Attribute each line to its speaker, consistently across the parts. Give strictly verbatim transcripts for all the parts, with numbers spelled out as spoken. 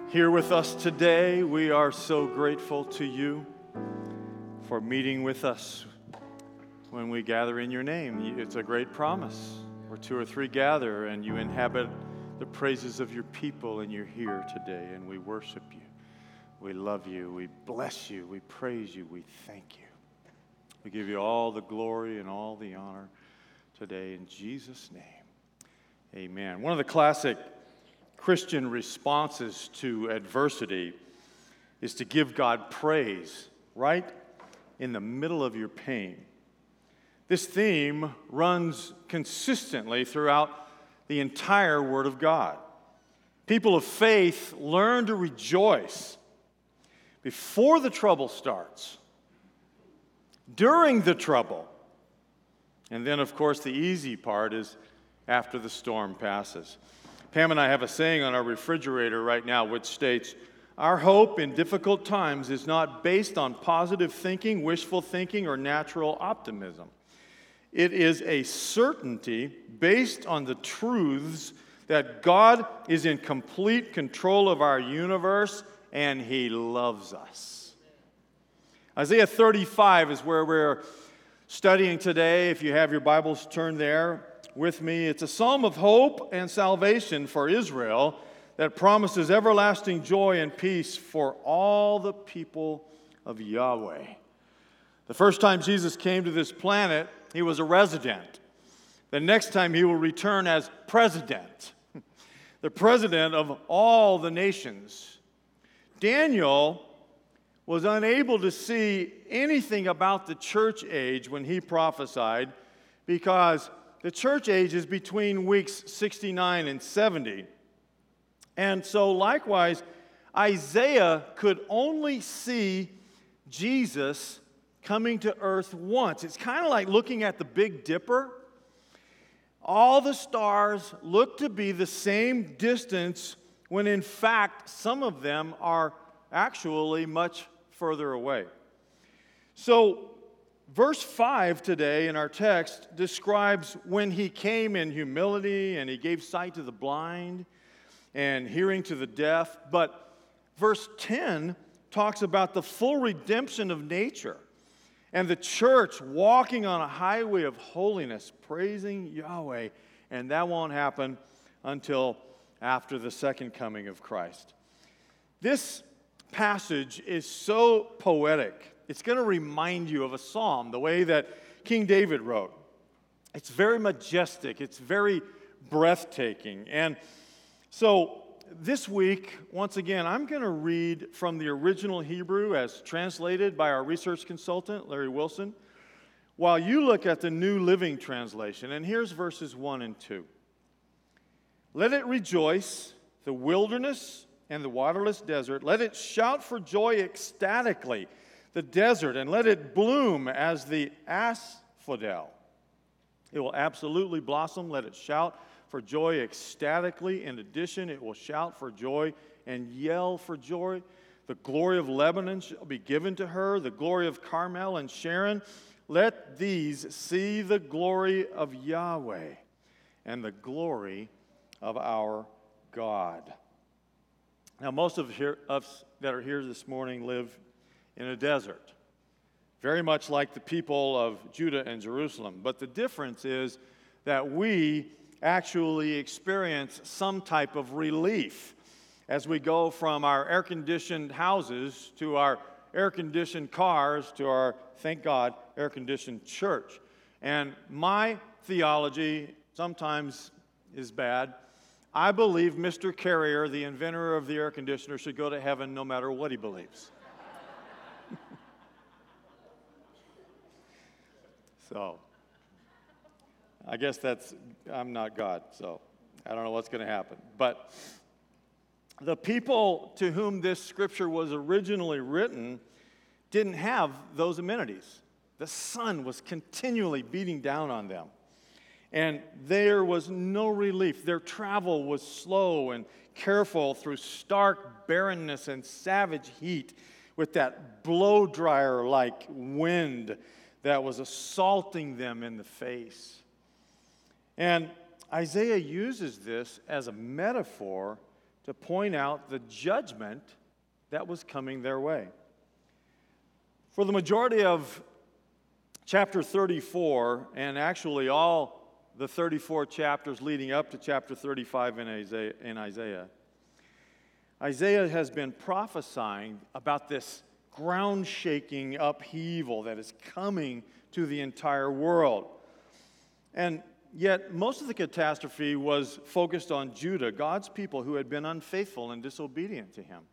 Speaker 1: here with us today. We are so grateful to you for meeting with us when we gather in your name. It's a great promise. Where two or three gather and you inhabit the praises of your people, and you're here today, and we worship you. We love you. We bless you. We praise you. We thank you. We give you all the glory and all the honor today in Jesus' name. Amen. One of the classic Christian responses to adversity is to give God praise right in the middle of your pain. This theme runs consistently throughout the entire Word of God. People of faith learn to rejoice before the trouble starts, during the trouble, and then, of course, the easy part is after the storm passes. Pam and I have a saying on our refrigerator right now which states, "Our hope in difficult times is not based on positive thinking, wishful thinking, or natural optimism. It is a certainty based on the truths that God is in complete control of our universe and He loves us." Isaiah thirty-five is where we're studying today. If you have your Bibles, turn there with me. It's a psalm of hope and salvation for Israel that promises everlasting joy and peace for all the people of Yahweh. The first time Jesus came to this planet, He was a resident. The next time He will return as president, the president of all the nations. Daniel was unable to see anything about the church age when he prophesied because the church age is between weeks sixty-nine and seventy. And so likewise, Isaiah could only see Jesus coming to earth once. It's kind of like looking at the Big Dipper. All the stars look to be the same distance when in fact some of them are actually much further away. So verse five today in our text describes when He came in humility and He gave sight to the blind and hearing to the deaf. But verse ten talks about the full redemption of nature and the church walking on a highway of holiness, praising Yahweh. And that won't happen until after the second coming of Christ. This passage is so poetic. It's going to remind you of a psalm, the way that King David wrote. It's very majestic. It's very breathtaking. And so this week, once again, I'm going to read from the original Hebrew as translated by our research consultant, Larry Wilson, while you look at the New Living Translation. And here's verses one and two. "Let it rejoice, the wilderness and the waterless desert. Let it shout for joy ecstatically, the desert, and let it bloom as the asphodel. It will absolutely blossom. Let it shout for joy ecstatically. In addition, it will shout for joy and yell for joy. The glory of Lebanon shall be given to her, the glory of Carmel and Sharon. Let these see the glory of Yahweh and the glory of our God." Now, most of us that are here this morning live in a desert, very much like the people of Judah and Jerusalem. But the difference is that we actually experience some type of relief as we go from our air-conditioned houses to our air-conditioned cars to our, thank God, air-conditioned church. And my theology sometimes is bad. I believe Mister Carrier, the inventor of the air conditioner, should go to heaven no matter what he believes. So, I guess that's, I'm not God, so I don't know what's going to happen. But the people to whom this scripture was originally written didn't have those amenities. The sun was continually beating down on them. And there was no relief. Their travel was slow and careful through stark barrenness and savage heat with that blow dryer-like wind that was assaulting them in the face. And Isaiah uses this as a metaphor to point out the judgment that was coming their way. For the majority of chapter thirty-four, and actually all the thirty-four chapters leading up to chapter thirty-five in Isaiah, in Isaiah, Isaiah has been prophesying about this ground-shaking upheaval that is coming to the entire world. And yet, most of the catastrophe was focused on Judah, God's people who had been unfaithful and disobedient to him.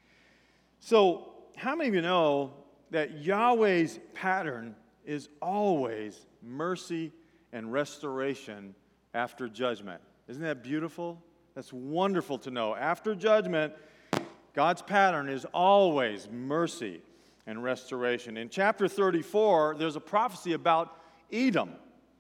Speaker 1: So, how many of you know that Yahweh's pattern is always mercy and restoration after judgment? Isn't that beautiful? That's wonderful to know. After judgment, God's pattern is always mercy and restoration. In chapter thirty-four, there's a prophecy about Edom,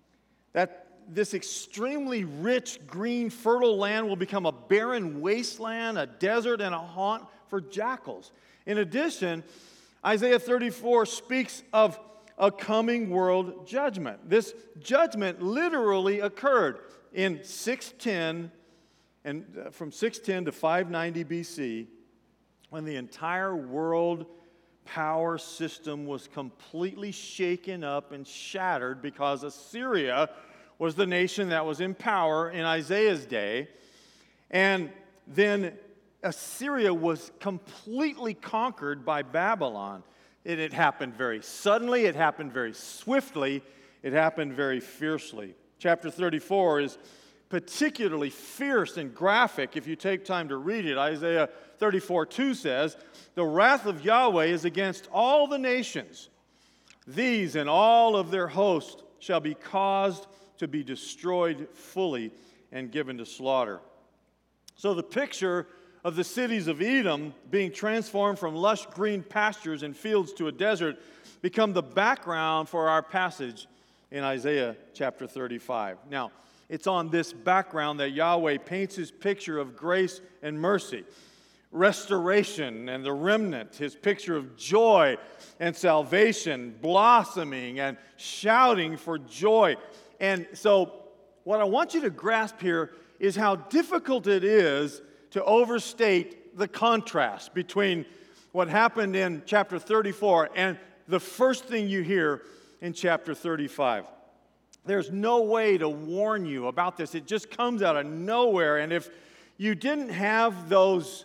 Speaker 1: that this extremely rich, green, fertile land will become a barren wasteland, a desert, and a haunt for jackals. In addition, Isaiah thirty-four speaks of a coming world judgment. This judgment literally occurred in six ten, and uh, from six ten to five ninety B C, when the entire world power system was completely shaken up and shattered because Assyria was the nation that was in power in Isaiah's day. And then Assyria was completely conquered by Babylon. It had happened very suddenly, it happened very swiftly, it happened very fiercely. Chapter thirty-four is particularly fierce and graphic if you take time to read it. Isaiah thirty-four two says, "The wrath of Yahweh is against all the nations. These and all of their host shall be caused to be destroyed fully and given to slaughter." So the picture of the cities of Edom being transformed from lush green pastures and fields to a desert become the background for our passage in Isaiah chapter thirty-five. Now, it's on this background that Yahweh paints his picture of grace and mercy, restoration and the remnant, his picture of joy and salvation, blossoming and shouting for joy. And so what I want you to grasp here is how difficult it is to overstate the contrast between what happened in chapter thirty-four and the first thing you hear in chapter thirty-five. There's no way to warn you about this. It just comes out of nowhere. And if you didn't have those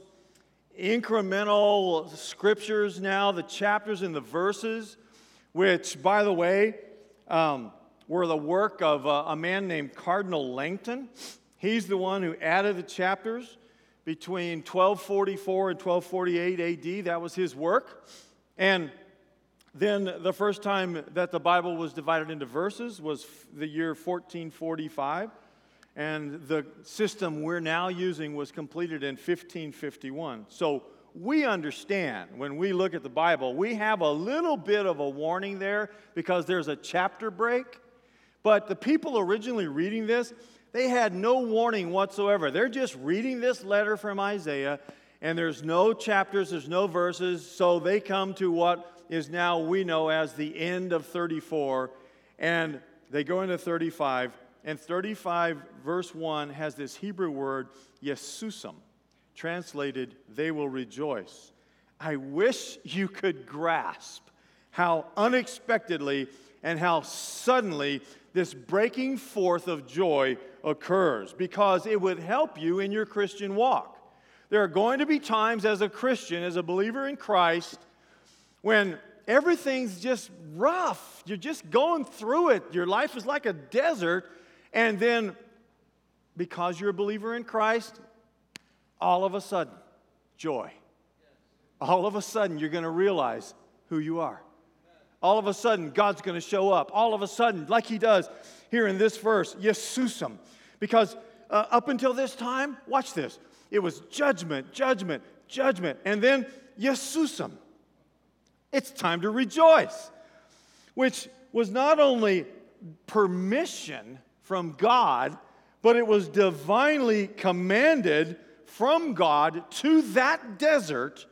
Speaker 1: incremental scriptures now, the chapters and the verses, which, by the way, um, were the work of a, a man named Cardinal Langton. He's the one who added the chapters between twelve forty-four and twelve forty-eight A D. That was his work. And then the first time that the Bible was divided into verses was the year fourteen forty-five. And the system we're now using was completed in fifteen fifty-one. So we understand when we look at the Bible, we have a little bit of a warning there because there's a chapter break. But the people originally reading this, they had no warning whatsoever. They're just reading this letter from Isaiah, and there's no chapters, there's no verses, so they come to what is now we know as the end of thirty-four, and they go into thirty-five, and thirty-five verse one has this Hebrew word, Yesusam, translated, they will rejoice. I wish you could grasp how unexpectedly and how suddenly this breaking forth of joy occurs, because it would help you in your Christian walk. There are going to be times as a Christian, as a believer in Christ, when everything's just rough. You're just going through it. Your life is like a desert. And then, because you're a believer in Christ, all of a sudden, joy. All of a sudden, you're going to realize who you are. All of a sudden, God's going to show up. All of a sudden, like he does here in this verse, Yesusam. Because uh, up until this time, watch this. It was judgment, judgment, judgment. And then Yesusam. It's time to rejoice. Which was not only permission from God, but it was divinely commanded from God to that desert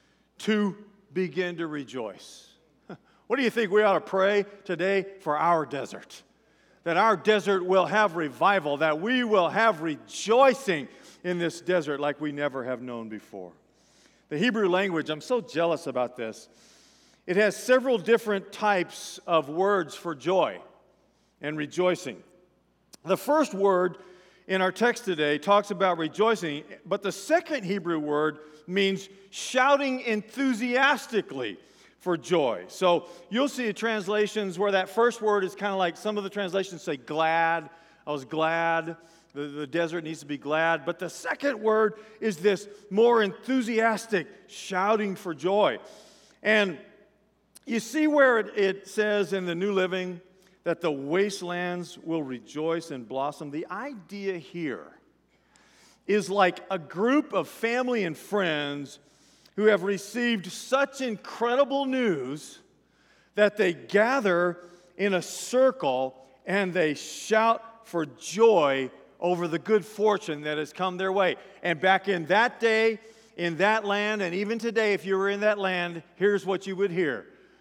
Speaker 1: to begin to rejoice. What do you think we ought to pray today for our desert? That our desert will have revival, that we will have rejoicing in this desert like we never have known before. The Hebrew language, I'm so jealous about this. It has several different types of words for joy and rejoicing. The first word in our text today talks about rejoicing, but the second Hebrew word means shouting enthusiastically for joy. So you'll see translations where that first word is kind of like, some of the translations say glad. I was glad. The, the desert needs to be glad. But the second word is this more enthusiastic shouting for joy. And you see where it, it says in the New Living that the wastelands will rejoice and blossom. The idea here is like a group of family and friends who have received such incredible news that they gather in a circle and they shout for joy over the good fortune that has come their way. And back in that day, in that land, and even today, if you were in that land, here's what you would hear.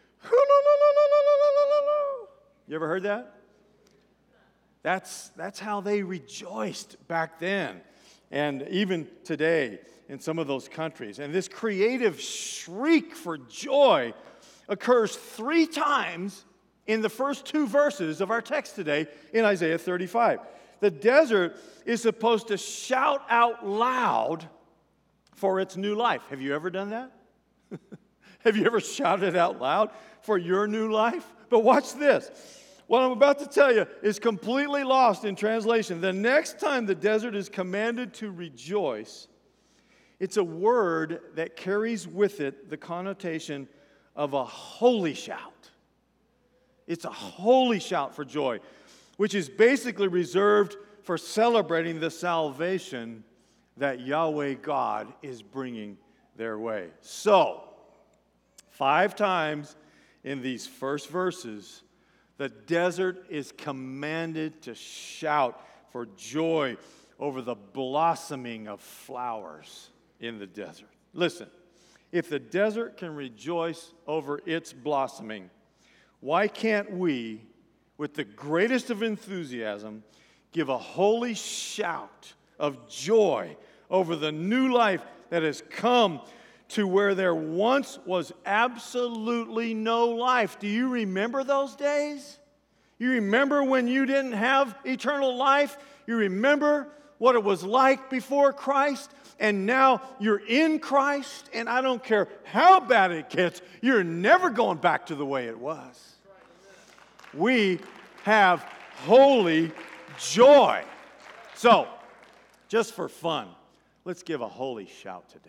Speaker 1: You ever heard that? That's, that's how they rejoiced back then, and even today in some of those countries. And this creative shriek for joy occurs three times in the first two verses of our text today in Isaiah thirty-five. The desert is supposed to shout out loud for its new life. Have you ever done that? Have you ever shouted out loud for your new life? But watch this. What I'm about to tell you is completely lost in translation. The next time the desert is commanded to rejoice, it's a word that carries with it the connotation of a holy shout. It's a holy shout for joy, which is basically reserved for celebrating the salvation that Yahweh God is bringing their way. So, five times in these first verses, the desert is commanded to shout for joy over the blossoming of flowers in the desert. Listen, if the desert can rejoice over its blossoming, why can't we, with the greatest of enthusiasm, give a holy shout of joy over the new life that has come to where there once was absolutely no life? Do you remember those days? You remember when you didn't have eternal life? You remember what it was like before Christ? And now you're in Christ, and I don't care how bad it gets, you're never going back to the way it was. We have holy joy. So, just for fun, let's give a holy shout today.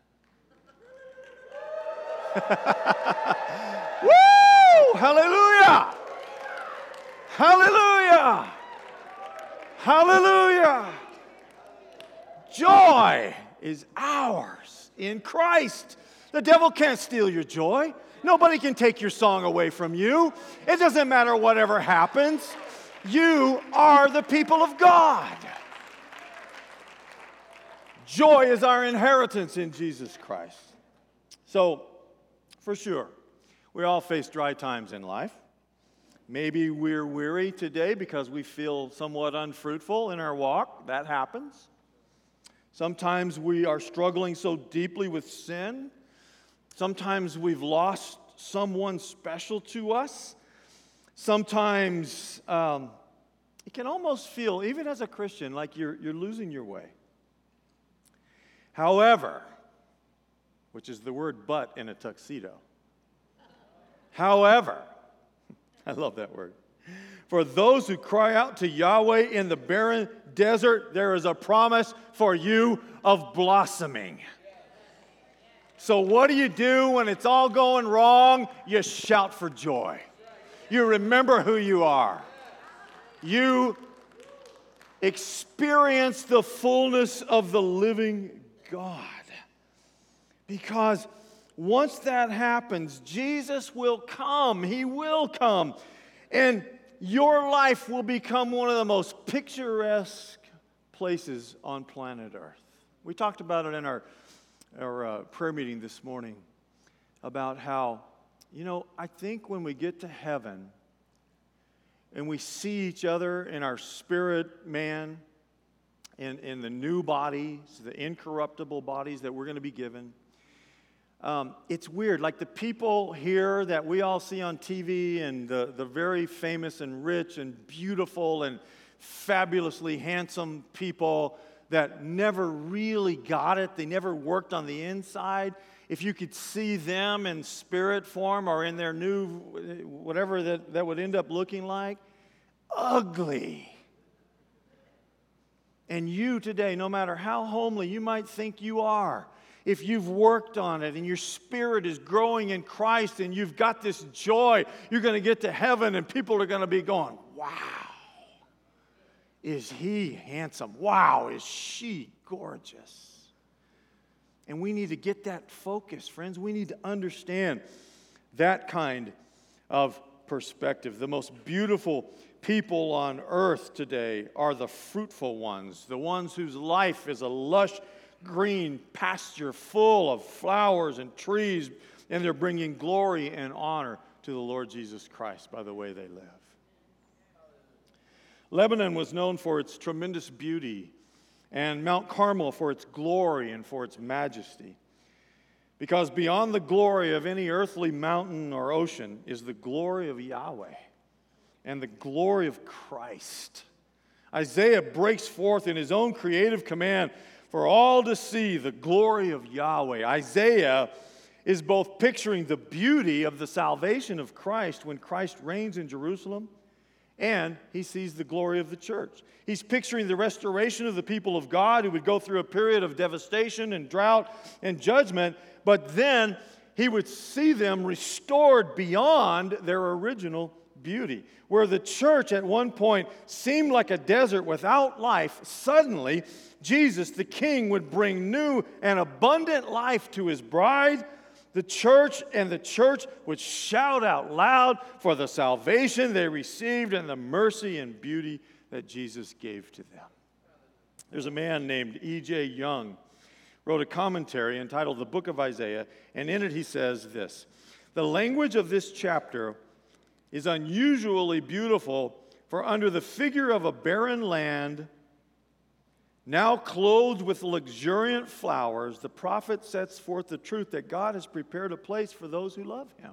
Speaker 1: Woo! Hallelujah! Hallelujah! Hallelujah! Joy is ours in Christ. The devil can't steal your joy. Nobody can take your song away from you. It doesn't matter whatever happens. You are the people of God. Joy is our inheritance in Jesus Christ. So, for sure, we all face dry times in life. Maybe we're weary today because we feel somewhat unfruitful in our walk. That happens. Sometimes we are struggling so deeply with sin. Sometimes we've lost someone special to us. Sometimes um, it can almost feel, even as a Christian, like you're, you're losing your way. However, which is the word but in a tuxedo. However, I love that word. For those who cry out to Yahweh in the barren desert, there is a promise for you of blossoming. So what do you do when it's all going wrong? You shout for joy. You remember who you are. You experience the fullness of the living God. Because once that happens, Jesus will come. He will come. And your life will become one of the most picturesque places on planet Earth. We talked about it in our, our uh, prayer meeting this morning about how, you know, I think when we get to heaven and we see each other in our spirit man, in, in the new bodies, the incorruptible bodies that we're going to be given. Um, it's weird, like the people here that we all see on T V and the, the very famous and rich and beautiful and fabulously handsome people that never really got it, they never worked on the inside. If you could see them in spirit form or in their new, whatever that, that would end up looking like, ugly. And you today, no matter how homely you might think you are, if you've worked on it and your spirit is growing in Christ and you've got this joy, you're going to get to heaven and people are going to be going, wow, is he handsome? Wow, is she gorgeous? And we need to get that focus, friends. We need to understand that kind of perspective. The most beautiful people on earth today are the fruitful ones, the ones whose life is a lush green pasture full of flowers and trees, and they're bringing glory and honor to the Lord Jesus Christ by the way they live. Lebanon was known for its tremendous beauty, and Mount Carmel for its glory and for its majesty. Because beyond the glory of any earthly mountain or ocean is the glory of Yahweh and the glory of Christ. Isaiah breaks forth in his own creative command for all to see the glory of Yahweh. Isaiah is both picturing the beauty of the salvation of Christ when Christ reigns in Jerusalem, and he sees the glory of the church. He's picturing the restoration of the people of God who would go through a period of devastation and drought and judgment, but then he would see them restored beyond their original beauty. Where the church at one point seemed like a desert without life, suddenly Jesus, the King, would bring new and abundant life to his bride, the church, and the church would shout out loud for the salvation they received and the mercy and beauty that Jesus gave to them. There's a man named E J Young, wrote a commentary entitled The Book of Isaiah, and in it he says this: the language of this chapter is unusually beautiful, for under the figure of a barren land, now clothed with luxuriant flowers, the prophet sets forth the truth that God has prepared a place for those who love him.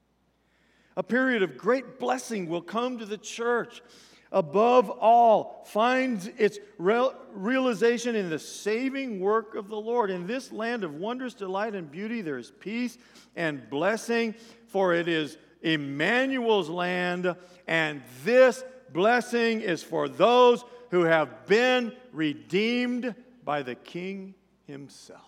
Speaker 1: A period of great blessing will come to the church. Above all, finds its real, realization in the saving work of the Lord. In this land of wondrous delight and beauty, there is peace and blessing, for it is Emmanuel's land, and this blessing is for those who have been redeemed by the King himself.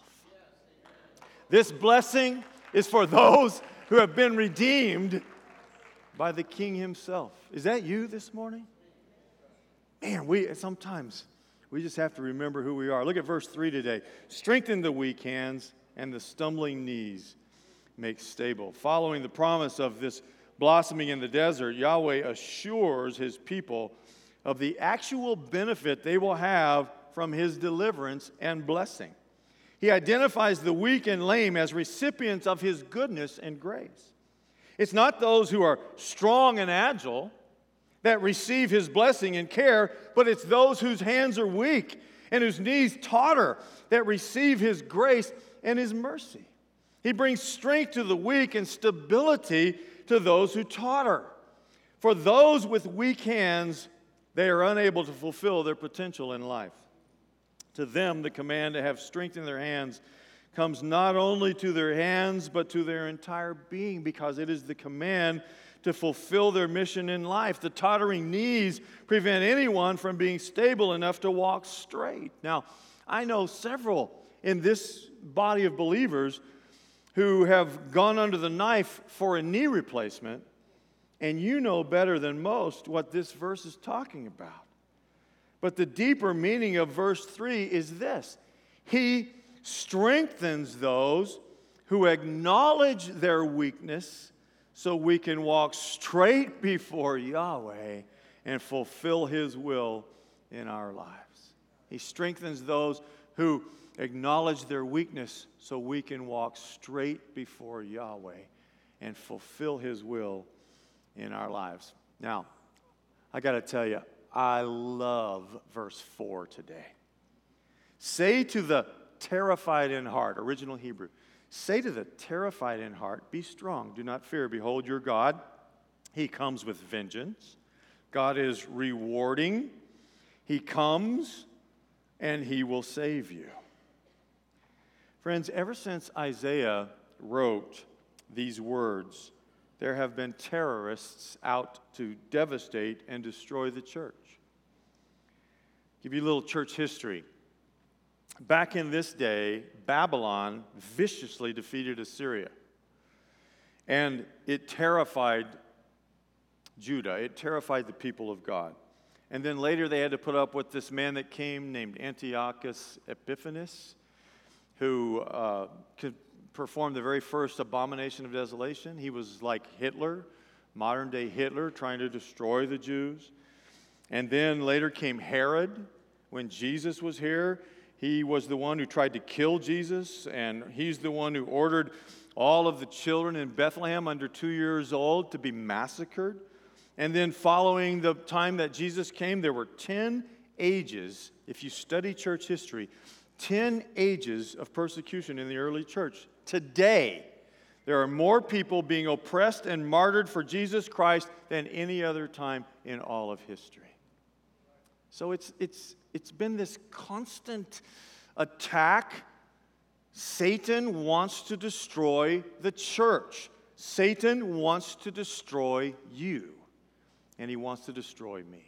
Speaker 1: This blessing is for those who have been redeemed by the King himself. Is that you this morning? Man, we sometimes we just have to remember who we are. Look at verse three today. Strengthen the weak hands and the stumbling knees make stable. Following the promise of this blossoming in the desert, Yahweh assures his people of the actual benefit they will have from his deliverance and blessing. He identifies the weak and lame as recipients of his goodness and grace. It's not those who are strong and agile that receive his blessing and care, but it's those whose hands are weak and whose knees totter that receive his grace and his mercy. He brings strength to the weak and stability to those who totter. For those with weak hands, they are unable to fulfill their potential in life. To them, the command to have strength in their hands comes not only to their hands, but to their entire being, because it is the command to fulfill their mission in life. The tottering knees prevent anyone from being stable enough to walk straight. Now, I know several in this body of believers who have gone under the knife for a knee replacement, and you know better than most what this verse is talking about. But the deeper meaning of verse three is this: he strengthens those who acknowledge their weakness so we can walk straight before Yahweh and fulfill his will in our lives. He strengthens those who acknowledge their weakness so we can walk straight before Yahweh and fulfill his will in our lives. Now, I got to tell you, I love verse four today. Say to the terrified in heart, original Hebrew, say to the terrified in heart, be strong, do not fear. Behold your God, he comes with vengeance. God is rewarding. He comes and he will save you. Friends, ever since Isaiah wrote these words, there have been terrorists out to devastate and destroy the church. Give you a little church history. Back in this day, Babylon viciously defeated Assyria. And it terrified Judah. It terrified the people of God. And then later they had to put up with this man that came named Antiochus Epiphanes, who uh, could perform the very first abomination of desolation. He was like Hitler, modern-day Hitler, trying to destroy the Jews. And then later came Herod. When Jesus was here, he was the one who tried to kill Jesus, and he's the one who ordered all of the children in Bethlehem under two years old to be massacred. And then following the time that Jesus came, there were ten ages, if you study church history, ten ages of persecution in the early church. Today, there are more people being oppressed and martyred for Jesus Christ than any other time in all of history. So it's, it's, it's been this constant attack. Satan wants to destroy the church. Satan wants to destroy you. And he wants to destroy me.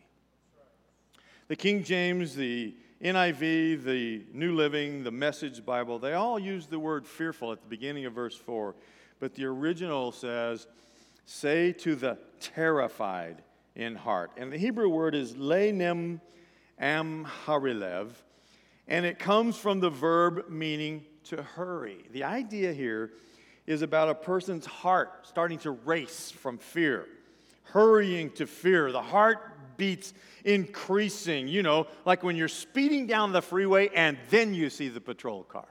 Speaker 1: The King James, the N I V, the New Living, the Message Bible, they all use the word fearful at the beginning of verse four. But the original says, say to the terrified in heart. And the Hebrew word is leinem amharilev, and it comes from the verb meaning to hurry. The idea here is about a person's heart starting to race from fear, hurrying to fear. The heart beats increasing, you know, like when you're speeding down the freeway and then you see the patrol car.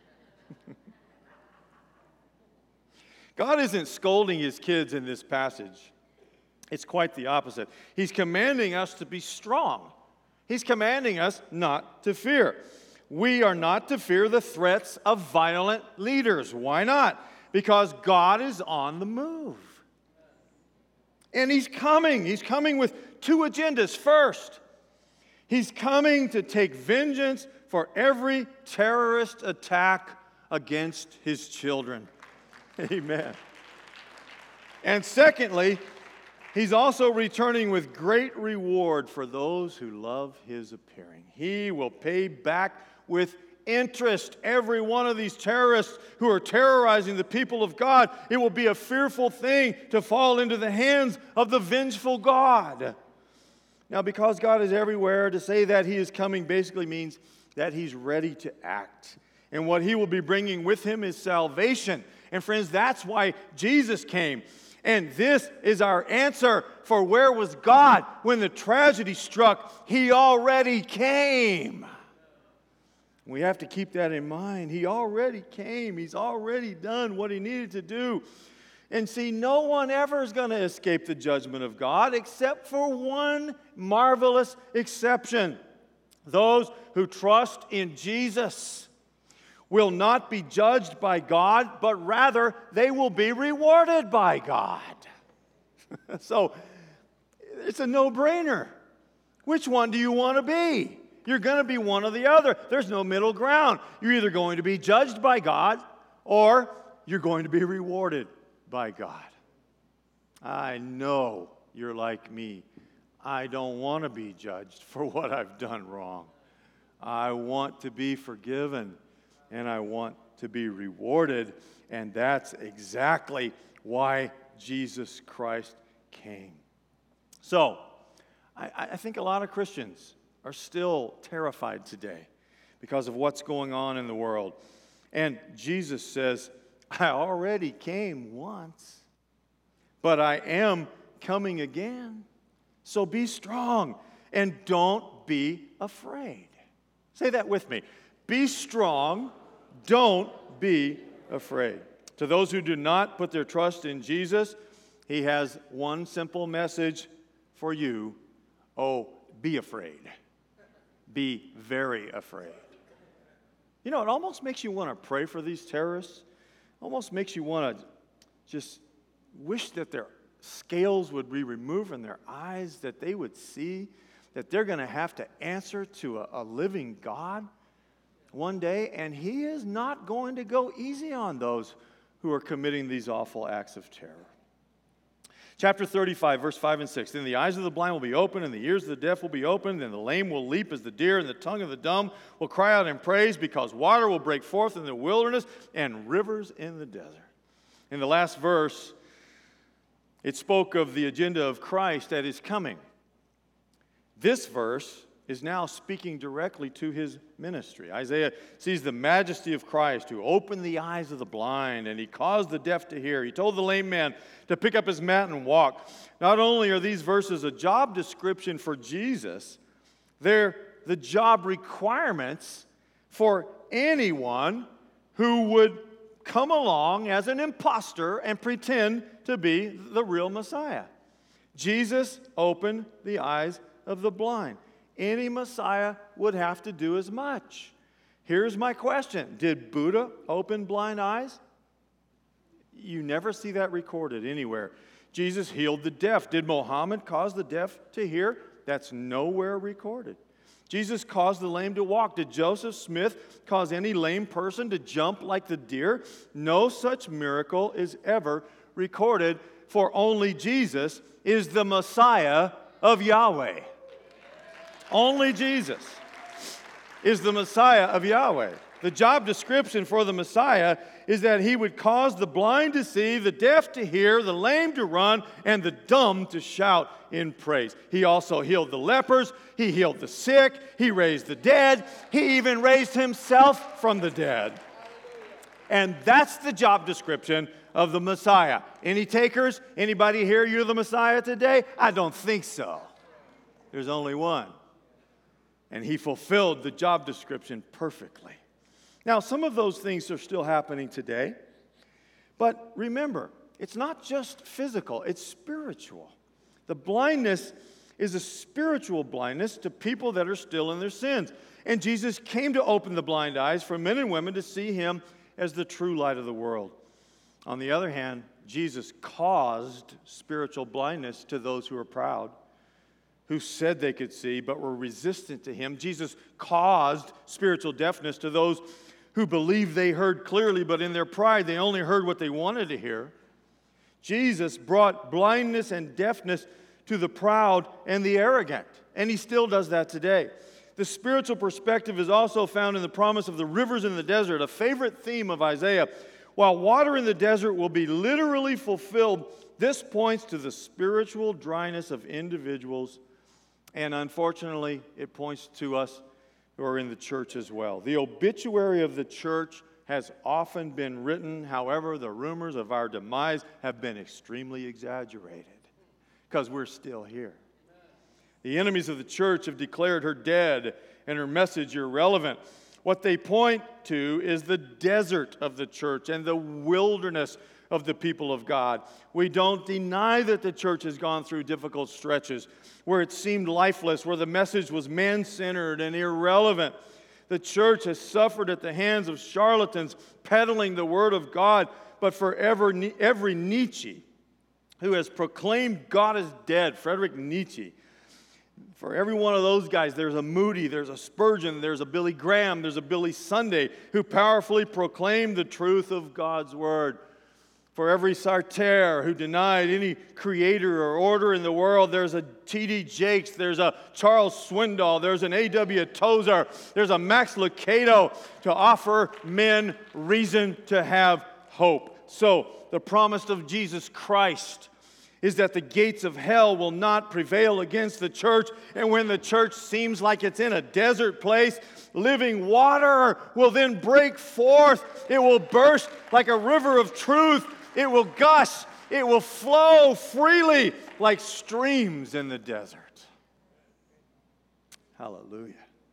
Speaker 1: God isn't scolding his kids in this passage. It's quite the opposite. He's commanding us to be strong. He's commanding us not to fear. We are not to fear the threats of violent leaders. Why not? Because God is on the move. And he's coming. He's coming with two agendas. First, he's coming to take vengeance for every terrorist attack against his children. Amen. And secondly, he's also returning with great reward for those who love his appearing. He will pay back with interest every one of these terrorists who are terrorizing the people of God. It will be a fearful thing to fall into the hands of the vengeful God. Now, because God is everywhere, to say that he is coming basically means that he's ready to act. And what he will be bringing with him is salvation. And friends, that's why Jesus came. And this is our answer for where was God when the tragedy struck? He already came. We have to keep that in mind. He already came. He's already done what he needed to do. And see, no one ever is going to escape the judgment of God except for one marvelous exception. Those who trust in Jesus will not be judged by God, but rather they will be rewarded by God. So it's a no-brainer. Which one do you want to be? You're going to be one or the other. There's no middle ground. You're either going to be judged by God or you're going to be rewarded by God. I know you're like me. I don't want to be judged for what I've done wrong. I want to be forgiven and I want to be rewarded. And that's exactly why Jesus Christ came. So, I, I think a lot of Christians are still terrified today because of what's going on in the world. And Jesus says, I already came once, but I am coming again. So be strong and don't be afraid. Say that with me. Be strong, don't be afraid. To those who do not put their trust in Jesus, he has one simple message for you. Oh, be afraid. Be very afraid. You know, it almost makes you want to pray for these terrorists. Almost makes you want to just wish that their scales would be removed from their eyes, that they would see that they're going to have to answer to a, a living God one day, and He is not going to go easy on those who are committing these awful acts of terror. Chapter thirty-five, verse five and six. Then the eyes of the blind will be opened, and the ears of the deaf will be opened, and the lame will leap as the deer, and the tongue of the dumb will cry out in praise, because water will break forth in the wilderness and rivers in the desert. In the last verse, it spoke of the agenda of Christ at His coming. This verse is now speaking directly to His ministry. Isaiah sees the majesty of Christ, who opened the eyes of the blind, and He caused the deaf to hear. He told the lame man to pick up his mat and walk. Not only are these verses a job description for Jesus, they're the job requirements for anyone who would come along as an imposter and pretend to be the real Messiah. Jesus opened the eyes of the blind. Any Messiah would have to do as much. Here's my question. Did Buddha open blind eyes? You never see that recorded anywhere. Jesus healed the deaf. Did Muhammad cause the deaf to hear? That's nowhere recorded. Jesus caused the lame to walk. Did Joseph Smith cause any lame person to jump like the deer? No such miracle is ever recorded, for only Jesus is the Messiah of Yahweh. Only Jesus is the Messiah of Yahweh. The job description for the Messiah is that He would cause the blind to see, the deaf to hear, the lame to run, and the dumb to shout in praise. He also healed the lepers. He healed the sick. He raised the dead. He even raised Himself from the dead. And that's the job description of the Messiah. Any takers? Anybody here, you're the Messiah today? I don't think so. There's only one. And He fulfilled the job description perfectly. Now, some of those things are still happening today. But remember, it's not just physical, it's spiritual. The blindness is a spiritual blindness to people that are still in their sins. And Jesus came to open the blind eyes for men and women to see Him as the true light of the world. On the other hand, Jesus caused spiritual blindness to those who are proud, who said they could see but were resistant to Him. Jesus caused spiritual deafness to those who believed they heard clearly, but in their pride they only heard what they wanted to hear. Jesus brought blindness and deafness to the proud and the arrogant, and He still does that today. The spiritual perspective is also found in the promise of the rivers in the desert, a favorite theme of Isaiah. While water in the desert will be literally fulfilled, this points to the spiritual dryness of individuals. And unfortunately, it points to us who are in the church as well. The obituary of the church has often been written. However, the rumors of our demise have been extremely exaggerated because we're still here. The enemies of the church have declared her dead and her message irrelevant. What they point to is the desert of the church and the wilderness of the people of God. We don't deny that the church has gone through difficult stretches where it seemed lifeless, where the message was man-centered and irrelevant. The church has suffered at the hands of charlatans peddling the word of God, but for every, every Nietzsche who has proclaimed God is dead, Friedrich Nietzsche, for every one of those guys, there's a Moody, there's a Spurgeon, there's a Billy Graham, there's a Billy Sunday who powerfully proclaimed the truth of God's word. For every Sartre who denied any creator or order in the world, there's a T D Jakes, there's a Charles Swindoll, there's an A W Tozer, there's a Max Lucado to offer men reason to have hope. So, the promise of Jesus Christ is that the gates of hell will not prevail against the church, and when the church seems like it's in a desert place, living water will then break forth. It will burst like a river of truth. It will gush. It will flow freely like streams in the desert. Hallelujah.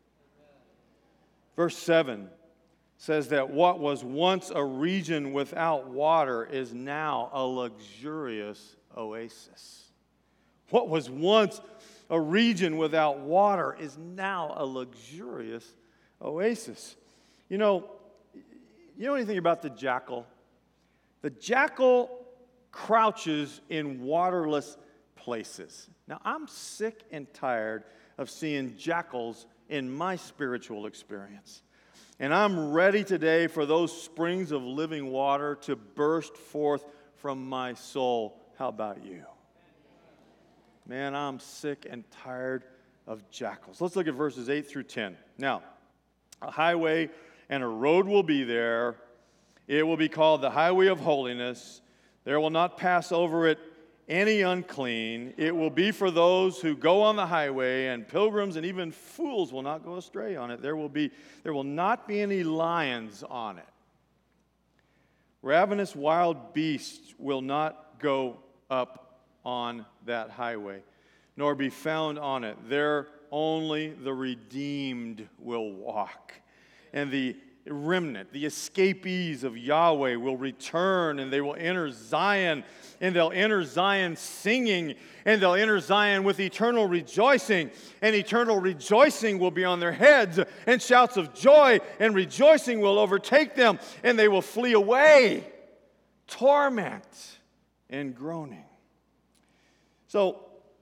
Speaker 1: Verse seven says that what was once a region without water is now a luxurious oasis. What was once a region without water is now a luxurious oasis. You know, you know anything about the jackal? The jackal crouches in waterless places. Now, I'm sick and tired of seeing jackals in my spiritual experience. And I'm ready today for those springs of living water to burst forth from my soul. How about you? Man, I'm sick and tired of jackals. Let's look at verses eight through ten. Now, a highway and a road will be there. It will be called the highway of holiness. There will not pass over it any unclean. It will be for those who go on the highway, and pilgrims and even fools will not go astray on it. There will be, there will not be any lions on it. Ravenous wild beasts will not go up on that highway, nor be found on it. There only the redeemed will walk, and the remnant, the escapees of Yahweh will return, and they will enter Zion, and they'll enter Zion singing, and they'll enter Zion with eternal rejoicing, and eternal rejoicing will be on their heads, and shouts of joy and rejoicing will overtake them, and they will flee away, torment and groaning. So,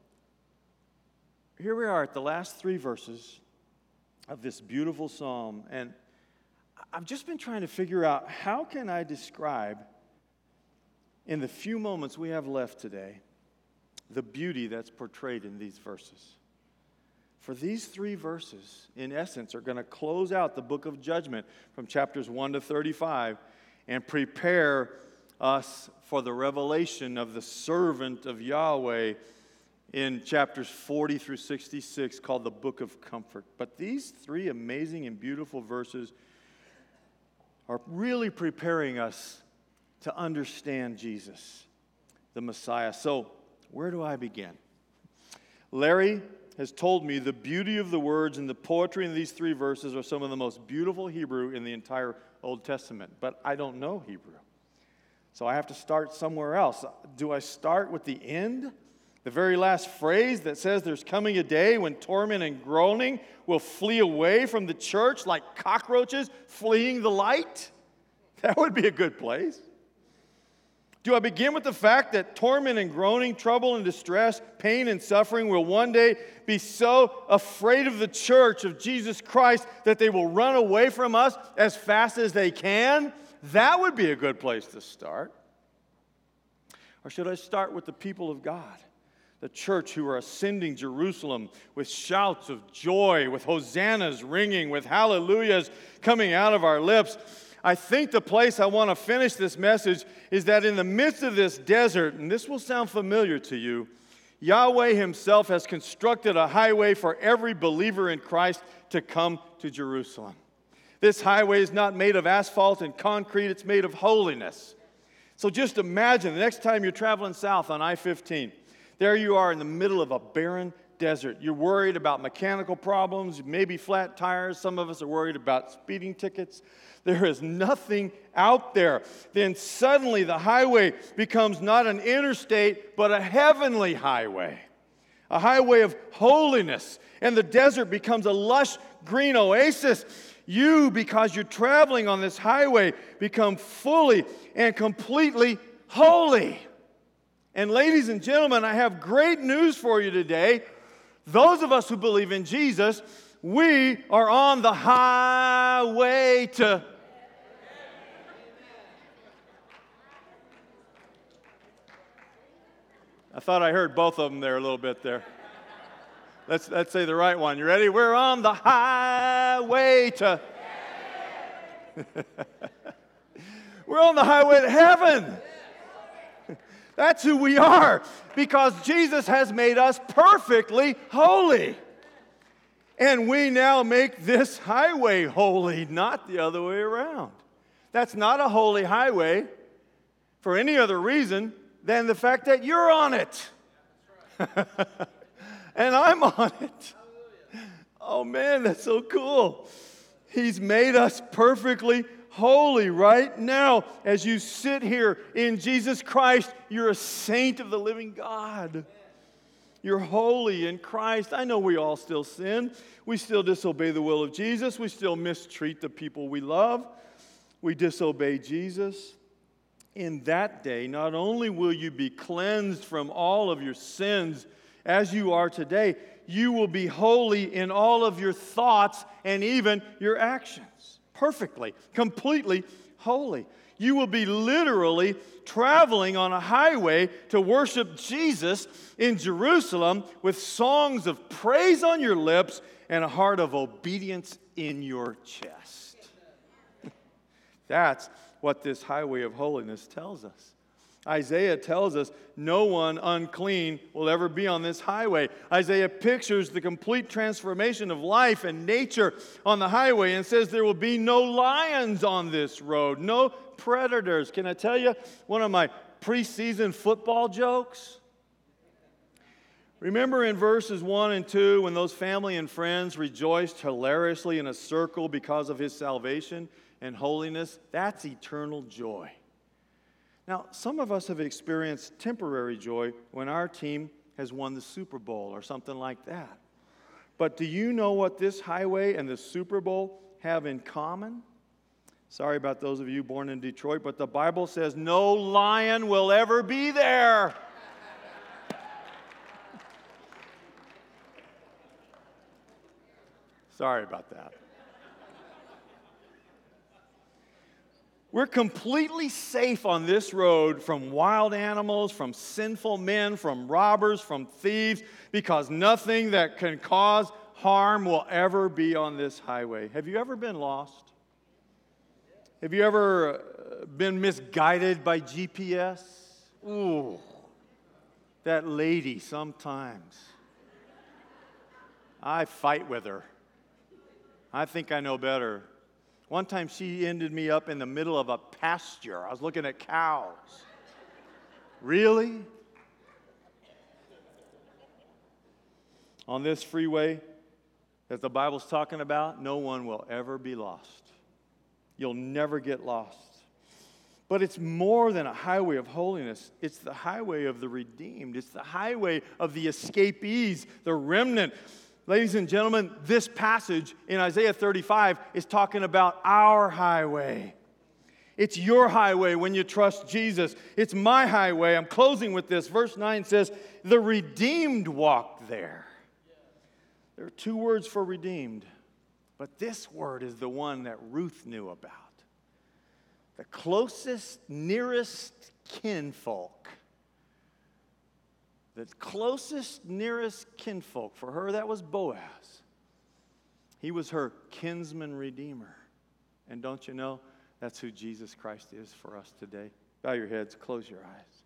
Speaker 1: here we are at the last three verses of this beautiful psalm, and I've just been trying to figure out how can I describe, in the few moments we have left today, the beauty that's portrayed in these verses. For these three verses, in essence, are going to close out the book of judgment from chapters one to thirty-five and prepare us for the revelation of the servant of Yahweh in chapters forty through sixty-six, called the Book of Comfort. But these three amazing and beautiful verses are really preparing us to understand Jesus, the Messiah. So, where do I begin? Larry has told me the beauty of the words and the poetry in these three verses are some of the most beautiful Hebrew in the entire Old Testament. But I don't know Hebrew, so I have to start somewhere else. Do I start with the end? The very last phrase that says there's coming a day when torment and groaning will flee away from the church like cockroaches fleeing the light? That would be a good place. Do I begin with the fact that torment and groaning, trouble and distress, pain and suffering will one day be so afraid of the church of Jesus Christ that they will run away from us as fast as they can? That would be a good place to start. Or should I start with the people of God? The church who are ascending Jerusalem with shouts of joy, with hosannas ringing, with hallelujahs coming out of our lips. I think the place I want to finish this message is that in the midst of this desert, and this will sound familiar to you, Yahweh himself has constructed a highway for every believer in Christ to come to Jerusalem. This highway is not made of asphalt and concrete, it's made of holiness. So just imagine the next time you're traveling south on I fifteen, there you are in the middle of a barren desert. You're worried about mechanical problems, maybe flat tires. Some of us are worried about speeding tickets. There is nothing out there. Then suddenly the highway becomes not an interstate, but a heavenly highway, a highway of holiness. And the desert becomes a lush green oasis. You, because you're traveling on this highway, become fully and completely holy. And ladies and gentlemen, I have great news for you today. Those of us who believe in Jesus, we are on the highway to... I thought I heard both of them there a little bit there. Let's, let's say the right one. You ready? We're on the highway to... We're on the highway to heaven. That's who we are, because Jesus has made us perfectly holy. And we now make this highway holy, not the other way around. That's not a holy highway for any other reason than the fact that you're on it. And I'm on it. Oh man, that's so cool. He's made us perfectly holy right now. As you sit here in Jesus Christ, you're a saint of the living God. You're holy in Christ. I know we all still sin. We still disobey the will of Jesus. We still mistreat the people we love. We disobey Jesus. In that day, not only will you be cleansed from all of your sins as you are today, you will be holy in all of your thoughts and even your actions. Perfectly, completely holy. You will be literally traveling on a highway to worship Jesus in Jerusalem with songs of praise on your lips and a heart of obedience in your chest. That's what this highway of holiness tells us. Isaiah tells us no one unclean will ever be on this highway. Isaiah pictures the complete transformation of life and nature on the highway and says there will be no lions on this road, no predators. Can I tell you one of my preseason football jokes? Remember in verses one and two when those family and friends rejoiced hilariously in a circle because of his salvation and holiness? That's eternal joy. Now, some of us have experienced temporary joy when our team has won the Super Bowl or something like that. But do you know what this highway and the Super Bowl have in common? Sorry about those of you born in Detroit, but the Bible says no lion will ever be there. Sorry about that. We're completely safe on this road from wild animals, from sinful men, from robbers, from thieves, because nothing that can cause harm will ever be on this highway. Have you ever been lost? Have you ever been misguided by G P S? Ooh, that lady sometimes. I fight with her. I think I know better. One time she ended me up in the middle of a pasture. I was looking at cows. Really? On this freeway that the Bible's talking about, no one will ever be lost. You'll never get lost. But it's more than a highway of holiness. It's the highway of the redeemed. It's the highway of the escapees, the remnant. Ladies and gentlemen, this passage in Isaiah thirty-five is talking about our highway. It's your highway when you trust Jesus. It's my highway. I'm closing with this. Verse nine says, the redeemed walk there. There are two words for redeemed, but this word is the one that Ruth knew about. The closest, nearest kinfolk. The closest, nearest kinfolk. For her, that was Boaz. He was her kinsman redeemer. And don't you know, that's who Jesus Christ is for us today. Bow your heads, close your eyes.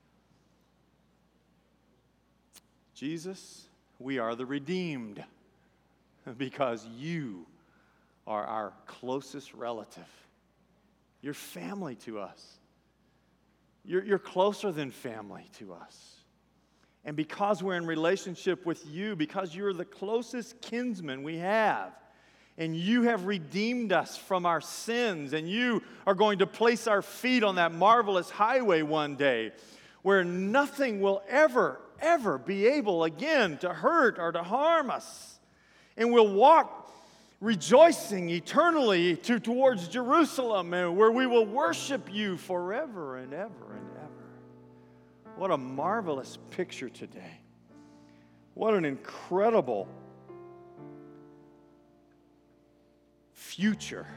Speaker 1: Jesus, we are the redeemed because you are our closest relative. You're family to us. You're, you're closer than family to us. And because we're in relationship with you, because you're the closest kinsman we have, and you have redeemed us from our sins, and you are going to place our feet on that marvelous highway one day where nothing will ever, ever be able again to hurt or to harm us. And we'll walk rejoicing eternally to, towards Jerusalem, and where we will worship you forever and ever and ever. What a marvelous picture today. What an incredible future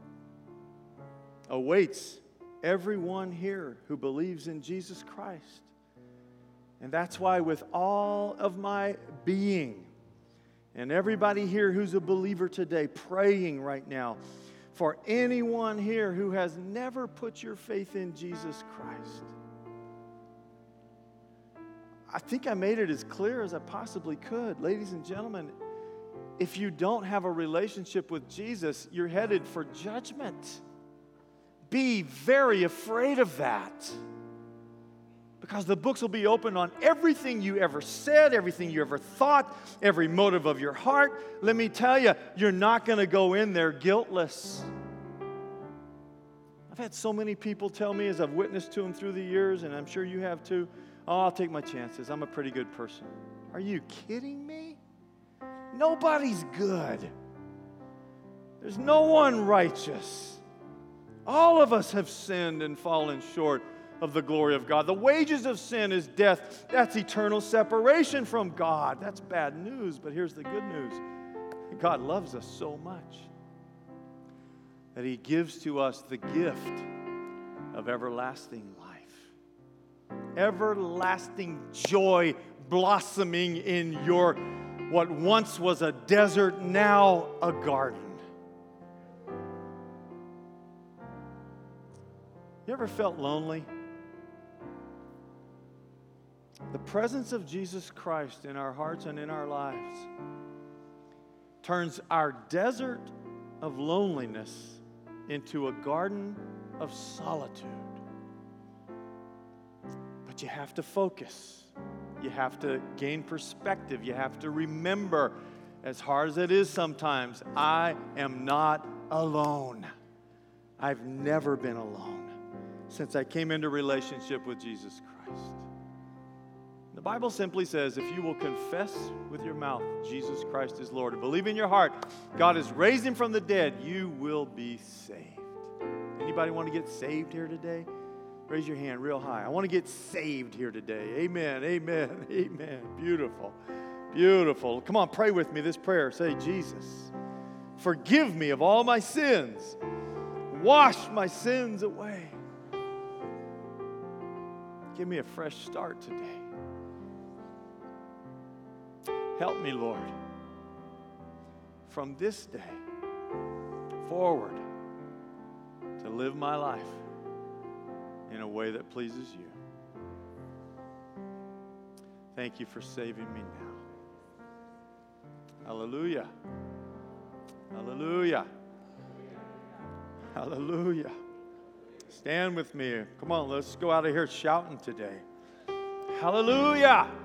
Speaker 1: awaits everyone here who believes in Jesus Christ. And that's why with all of my being, and everybody here who's a believer today, praying right now for anyone here who has never put your faith in Jesus Christ. I think I made it as clear as I possibly could. Ladies and gentlemen, if you don't have a relationship with Jesus, you're headed for judgment. Be very afraid of that. Because the books will be opened on everything you ever said, everything you ever thought, every motive of your heart. Let me tell you, you're not going to go in there guiltless. I've had so many people tell me as I've witnessed to them through the years, and I'm sure you have too, oh, I'll take my chances. I'm a pretty good person. Are you kidding me? Nobody's good. There's no one righteous. All of us have sinned and fallen short of the glory of God. The wages of sin is death. That's eternal separation from God. That's bad news, but here's the good news. God loves us so much that He gives to us the gift of everlasting life. Everlasting joy blossoming in your, what once was a desert, now a garden. You ever felt lonely? The presence of Jesus Christ in our hearts and in our lives turns our desert of loneliness into a garden of solitude. But you have to focus. You have to gain perspective. You have to remember, as hard as it is sometimes, I am not alone. I've never been alone since I came into relationship with Jesus Christ. The Bible simply says, if you will confess with your mouth Jesus Christ is Lord and believe in your heart God has raised Him from the dead, you will be saved. Anybody want to get saved here today? Raise your hand real high. I want to get saved here today. Amen, amen, amen. Beautiful, beautiful. Come on, pray with me this prayer. Say, Jesus, forgive me of all my sins. Wash my sins away. Give me a fresh start today. Help me, Lord, from this day forward to live my life in a way that pleases you. Thank you for saving me now. Hallelujah. Hallelujah. Hallelujah. Stand with me. Come on, let's go out of here shouting today. Hallelujah.